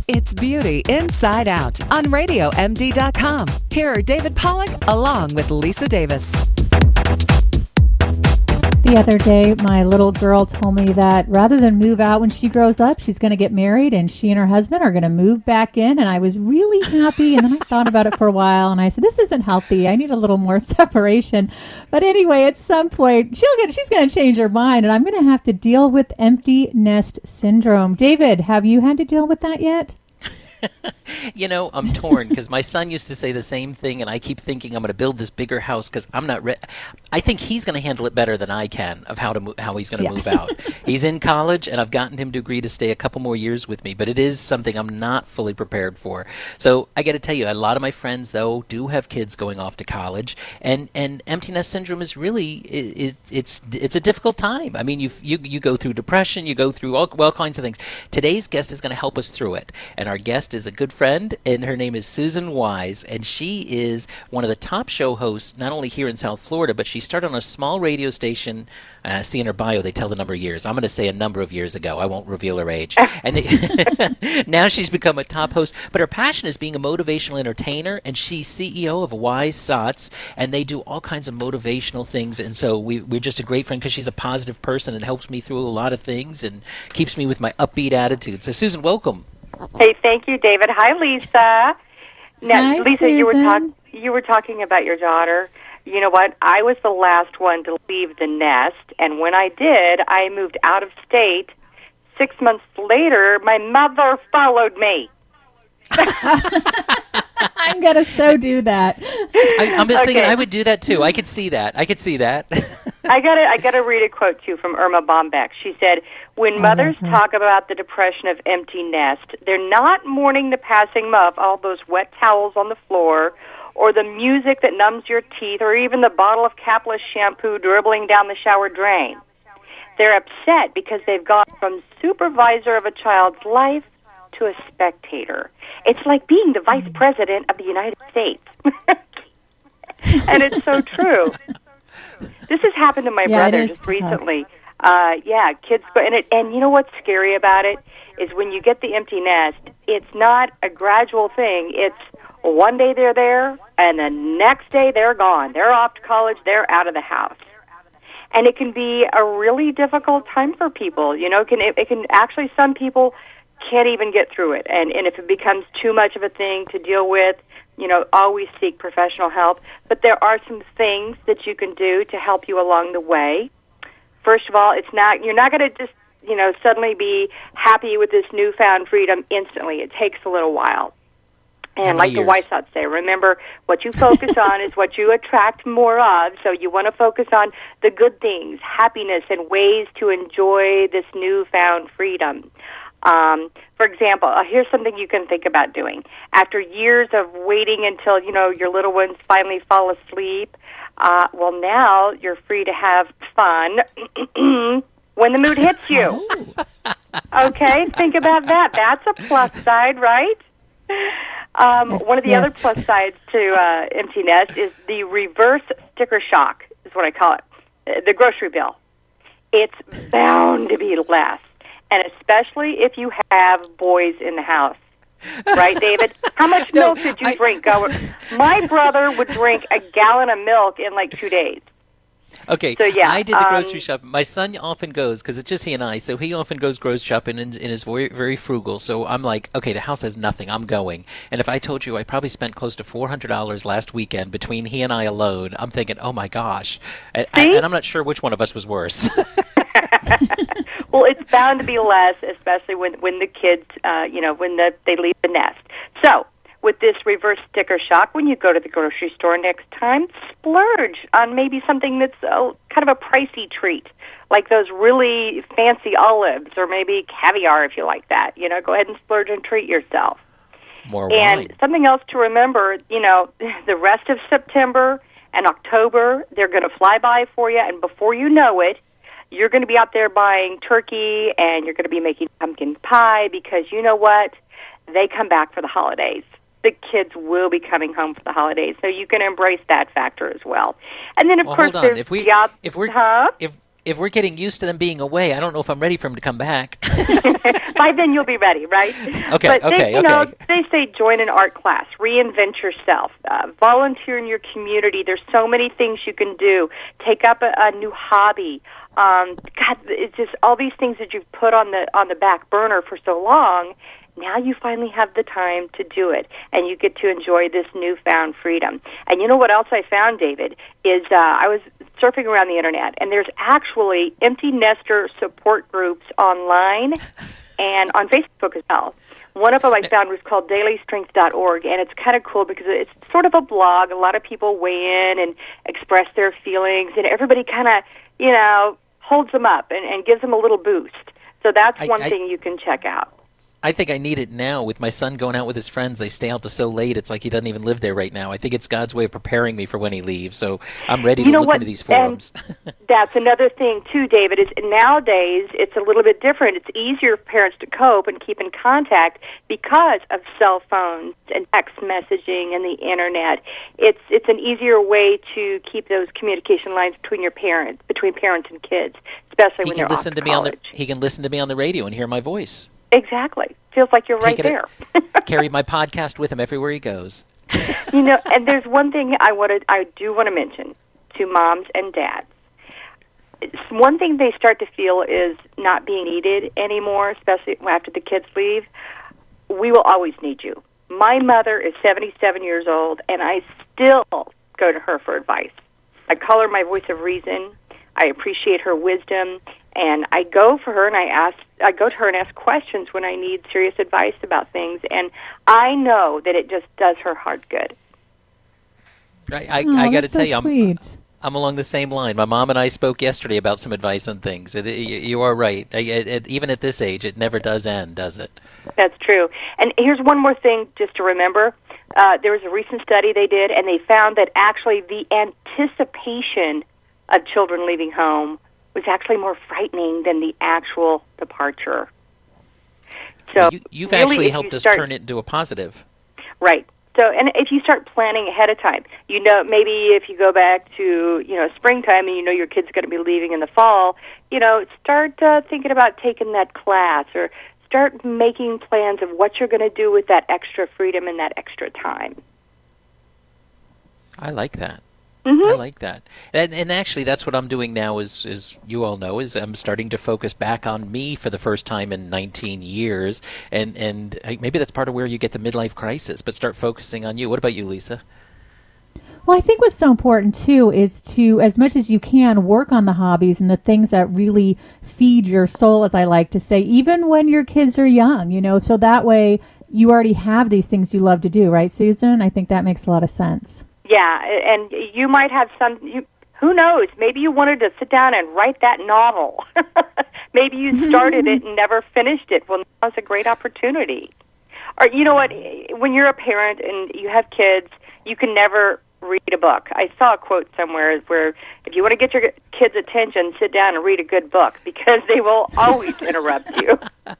It's Beauty Inside Out on RadioMD.com. Here are David Pollack along with Lisa Davis. The other day, my little girl told me that rather than move out when she grows up, she's going to get married and she and her husband are going to move back in. And I was really happy. And then I thought about it for a while and I said, this isn't healthy. I need a little more separation. But anyway, at some point, she's going to change her mind and I'm going to have to deal with empty nest syndrome. David, have you had to deal with that yet? You know, I'm torn because my son used to say the same thing, and I keep thinking I'm going to build this bigger house because I'm not ready. I think he's going to handle it better than I can of how he's going to move out. He's in college, and I've gotten him to agree to stay a couple more years with me, but it is something I'm not fully prepared for. So I got to tell you, a lot of my friends, though, do have kids going off to college, and empty nest syndrome is really it's a difficult time. I mean, you go through depression, you go through all kinds of things. Today's guest is going to help us through it, and our guest is a good friend, and her name is Susan Wise, and she is one of the top show hosts, not only here in South Florida, but she started on a small radio station. See in her bio, they tell the number of years. I'm going to say a number of years ago. I won't reveal her age. And now she's become a top host. But her passion is being a motivational entertainer, and she's CEO of Wise Sots, and they do all kinds of motivational things. And so we're just a great friend because she's a positive person and helps me through a lot of things and keeps me with my upbeat attitude. So, Susan, welcome. Hey, thank you, David. Hi, Lisa. Now, Hi, Lisa, Susan. you were talking about your daughter. You know what? I was the last one to leave the nest, and when I did, I moved out of state. 6 months later, my mother followed me. I'm going to so do that. I'm just thinking I would do that too. I could see that. I gotta read a quote too from Irma Bombeck. She said, "When mothers talk about the depression of empty nest, they're not mourning the passing of all those wet towels on the floor, or the music that numbs your teeth, or even the bottle of capless shampoo dribbling down the shower drain. They're upset because they've gone from supervisor of a child's life to a spectator. It's like being the vice president of the United States." And it's so true. This has happened to my brother just recently. Kids go, and you know what's scary about it is when you get the empty nest, it's not a gradual thing. It's one day they're there, and the next day they're gone. They're off to college. They're out of the house. And it can be a really difficult time for people. You know, it can actually, some people can't even get through it. And if it becomes too much of a thing to deal with, you know, always seek professional help. But there are some things that you can do to help you along the way. First of all, you're not going to just, you know, suddenly be happy with this newfound freedom instantly. It takes a little while. And like the Wise Sots say, remember, what you focus on is what you attract more of. So you want to focus on the good things, happiness, and ways to enjoy this newfound freedom. For example, here's something you can think about doing. After years of waiting until, you know, your little ones finally fall asleep, well, now you're free to have fun when the mood hits you. Okay, think about that. That's a plus side, right? One of the other plus sides to empty nest is the reverse sticker shock, is what I call it, the grocery bill. It's bound to be less. And especially if you have boys in the house. Right, David? How much milk did you drink? My brother would drink a gallon of milk in like 2 days. Okay, so yeah, I did the grocery shopping. My son often goes, because it's just he and I, so he often goes grocery shopping and is very, very frugal. So I'm like, okay, the house has nothing. I'm going. And if I told you I probably spent close to $400 last weekend between he and I alone, I'm thinking, oh my gosh. And I'm not sure which one of us was worse. Well, it's bound to be less, especially when the kids, they leave the nest. So, with this reverse sticker shock, when you go to the grocery store next time, splurge on maybe something that's kind of a pricey treat, like those really fancy olives or maybe caviar if you like that. You know, go ahead and splurge and treat yourself. More and wine. Something else to remember, you know, the rest of September and October, they're going to fly by for you, and before you know it, you're going to be out there buying turkey and you're going to be making pumpkin pie because you know what? They come back for the holidays. The kids will be coming home for the holidays, so you can embrace that factor as well. And then, of course, there's if we're getting used to them being away, I don't know if I'm ready for them to come back. By then you'll be ready, right? Okay, but they say join an art class, reinvent yourself, volunteer in your community. There's so many things you can do. Take up a new hobby. God, it's just all these things that you've put on the back burner for so long. Now you finally have the time to do it, and you get to enjoy this newfound freedom. And you know what else I found, David, is I was surfing around the Internet, and there's actually empty nester support groups online and on Facebook as well. One of them I found was called dailystrength.org, and it's kind of cool because it's sort of a blog. A lot of people weigh in and express their feelings, and everybody kind of, holds them up and gives them a little boost. So that's one thing you can check out. I think I need it now. With my son going out with his friends, they stay out to so late. It's like he doesn't even live there right now. I think it's God's way of preparing me for when he leaves. So I'm ready to look into these forums. That's another thing, too, David, is nowadays it's a little bit different. It's easier for parents to cope and keep in contact because of cell phones and text messaging and the Internet. It's an easier way to keep those communication lines between parents and kids, especially when they're off to college. He can listen to me on the radio and hear my voice. Exactly. Feels like you're right there. Carry my podcast with him everywhere he goes. And there's one thing I do want to mention to moms and dads. One thing they start to feel is not being needed anymore, especially after the kids leave. We will always need you. My mother is 77 years old, and I still go to her for advice. I call her my voice of reason. I appreciate her wisdom. And I go for her, and I go to her and ask questions when I need serious advice about things, and I know that it just does her heart good. I got to tell you, sweet. I'm along the same line. My mom and I spoke yesterday about some advice on things. You are right. Even at this age, it never does end, does it? That's true. And here's one more thing just to remember. There was a recent study they did, and they found that actually the anticipation of children leaving home was actually more frightening than the actual departure. So you've really, actually helped us turn it into a positive. Right. So, and if you start planning ahead of time, maybe if you go back to, springtime and your kid's going to be leaving in the fall, start thinking about taking that class or start making plans of what you're going to do with that extra freedom and that extra time. I like that. Mm-hmm. I like that. And actually, that's what I'm doing now is you all know, is I'm starting to focus back on me for the first time in 19 years. And maybe that's part of where you get the midlife crisis, but start focusing on you. What about you, Lisa? Well, I think what's so important, too, is to, as much as you can, work on the hobbies and the things that really feed your soul, as I like to say, even when your kids are young, so that way you already have these things you love to do, right, Susan? I think that makes a lot of sense. Yeah, and you might have who knows, maybe you wanted to sit down and write that novel. Maybe you started it and never finished it. Well, now's a great opportunity. Or you know what, when you're a parent and you have kids, you can never read a book. I saw a quote somewhere where if you want to get your kids' attention, sit down and read a good book because they will always interrupt you.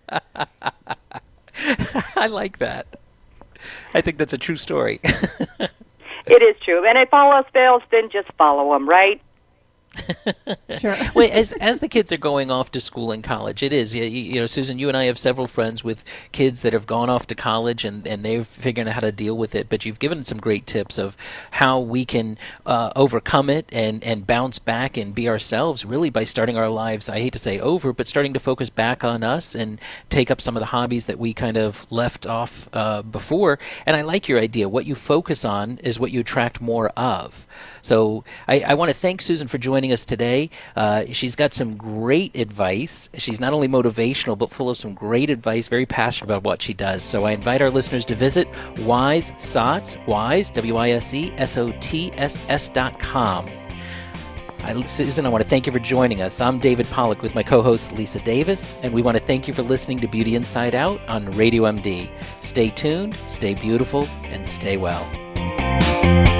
I like that. I think that's a true story. It is true. And if all else fails, then just follow them, right? Sure. Well, as the kids are going off to school and college, it is. Susan, you and I have several friends with kids that have gone off to college and they're figuring out how to deal with it. But you've given some great tips of how we can overcome it and bounce back and be ourselves, really, by starting our lives, I hate to say over, but starting to focus back on us and take up some of the hobbies that we kind of left off before. And I like your idea. What you focus on is what you attract more of. So I want to thank Susan for joining us today. She's got some great advice. She's not only motivational, but full of some great advice, very passionate about what she does. So I invite our listeners to visit WiseSots, WiseSots.com. Susan, I want to thank you for joining us. I'm David Pollack with my co-host Lisa Davis, and we want to thank you for listening to Beauty Inside Out on Radio MD. Stay tuned, stay beautiful, and stay well.